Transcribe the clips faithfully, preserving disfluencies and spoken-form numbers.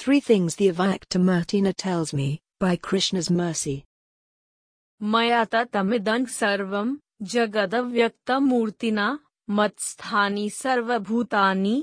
Three things the Avyaktamurtina tells me, by Krishna's mercy. Mayata tamidang sarvam, jagadavyaktamurtina, matsthani sarvabhutani,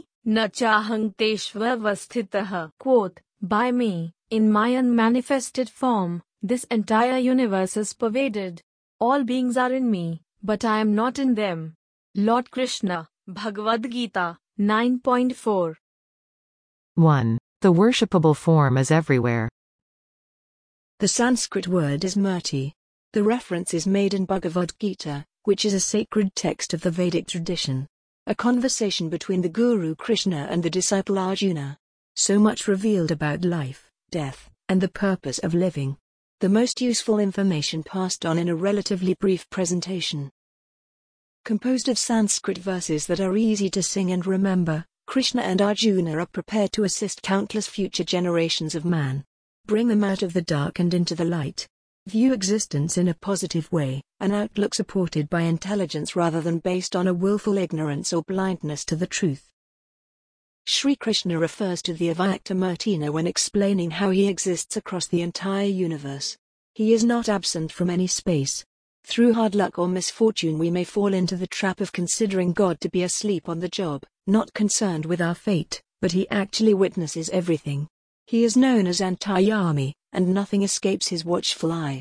nachahangteshvavasthitaha. Quote, by me, in my unmanifested form, this entire universe is pervaded. All beings are in me, but I am not in them. Lord Krishna, Bhagavad Gita, nine point four. one. The worshipable form is everywhere. The Sanskrit word is murti. The reference is made in Bhagavad Gita, which is a sacred text of the Vedic tradition. A conversation between the Guru Krishna and the disciple Arjuna. So much revealed about life, death, and the purpose of living. The most useful information passed on in a relatively brief presentation. Composed of Sanskrit verses that are easy to sing and remember, Krishna and Arjuna are prepared to assist countless future generations of man. Bring them out of the dark and into the light. View existence in a positive way, an outlook supported by intelligence rather than based on a willful ignorance or blindness to the truth. Sri Krishna refers to the Avyaktamurtina when explaining how he exists across the entire universe. He is not absent from any space. Through hard luck or misfortune we may fall into the trap of considering God to be asleep on the job, not concerned with our fate, but he actually witnesses everything. He is known as Antaryami, and nothing escapes his watchful eye.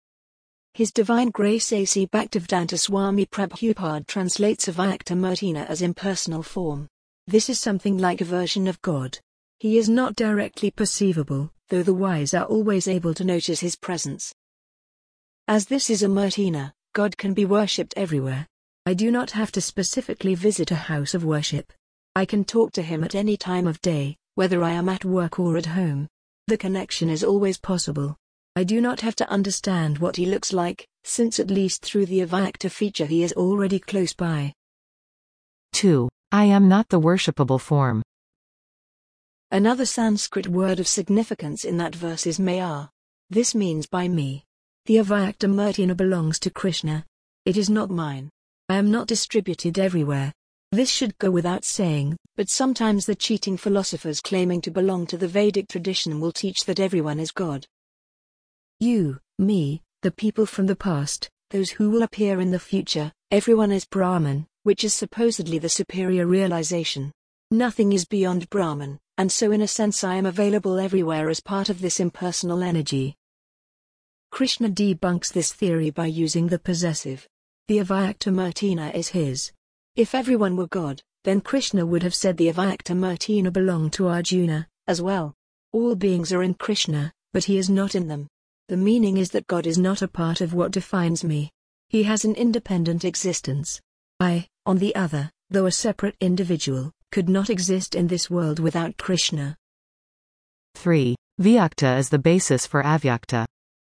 His Divine Grace A C Bhaktivedanta Swami Prabhupada translates Avyaktamurtina as impersonal form. This is something like a version of God. He is not directly perceivable, though the wise are always able to notice his presence. As this is a Murtina, God can be worshipped everywhere. I do not have to specifically visit a house of worship. I can talk to him at any time of day, whether I am at work or at home. The connection is always possible. I do not have to understand what he looks like, since at least through the Avyakta feature he is already close by. two. I am not the worshipable form. Another Sanskrit word of significance in that verse is maya. This means by me. The Avyaktamurtina belongs to Krishna. It is not mine. I am not distributed everywhere. This should go without saying, but sometimes the cheating philosophers claiming to belong to the Vedic tradition will teach that everyone is God. You, me, the people from the past, those who will appear in the future, everyone is Brahman, which is supposedly the superior realization. Nothing is beyond Brahman, and so in a sense I am available everywhere as part of this impersonal energy. Krishna debunks this theory by using the possessive. The Avyaktamurtina is his. If everyone were God, then Krishna would have said the Avyaktamurtina belonged to Arjuna, as well. All beings are in Krishna, but he is not in them. The meaning is that God is not a part of what defines me. He has an independent existence. I, on the other, though a separate individual, could not exist in this world without Krishna. three. Vyakta is the basis for Avyakta.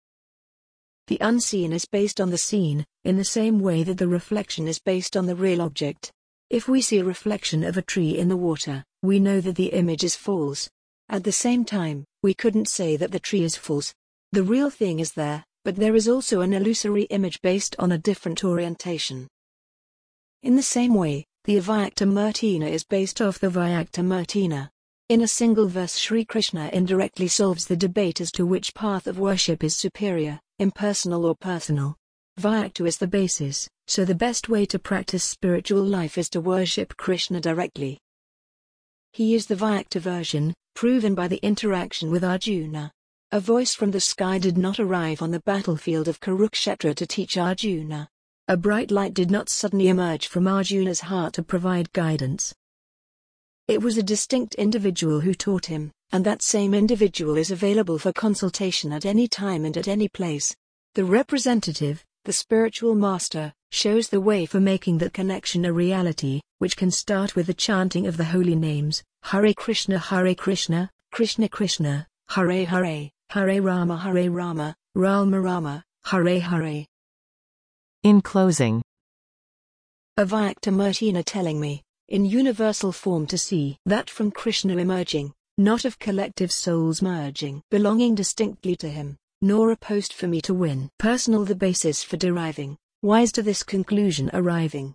The unseen is based on the seen, in the same way that the reflection is based on the real object. If we see a reflection of a tree in the water, we know that the image is false. At the same time, we couldn't say that the tree is false. The real thing is there, but there is also an illusory image based on a different orientation. In the same way, the Avyaktamurtina is based off the Vyaktamurtina. In a single verse Sri Krishna indirectly solves the debate as to which path of worship is superior, impersonal or personal. Vyakta is the basis, so the best way to practice spiritual life is to worship Krishna directly. He is the Vyakta version, proven by the interaction with Arjuna. A voice from the sky did not arrive on the battlefield of Kurukshetra to teach Arjuna. A bright light did not suddenly emerge from Arjuna's heart to provide guidance. It was a distinct individual who taught him, and that same individual is available for consultation at any time and at any place. The representative, the spiritual master, shows the way for making that connection a reality, which can start with the chanting of the holy names, Hare Krishna Hare Krishna, Krishna Krishna, Hare Hare, Hare Rama Hare Rama, Rama Rama, Hare Hare. In closing, Avyaktamurtina telling me, in universal form to see that from Krishna emerging, not of collective souls merging, belonging distinctly to him, nor a post for me to win. Personal the basis for deriving, wise to this conclusion arriving.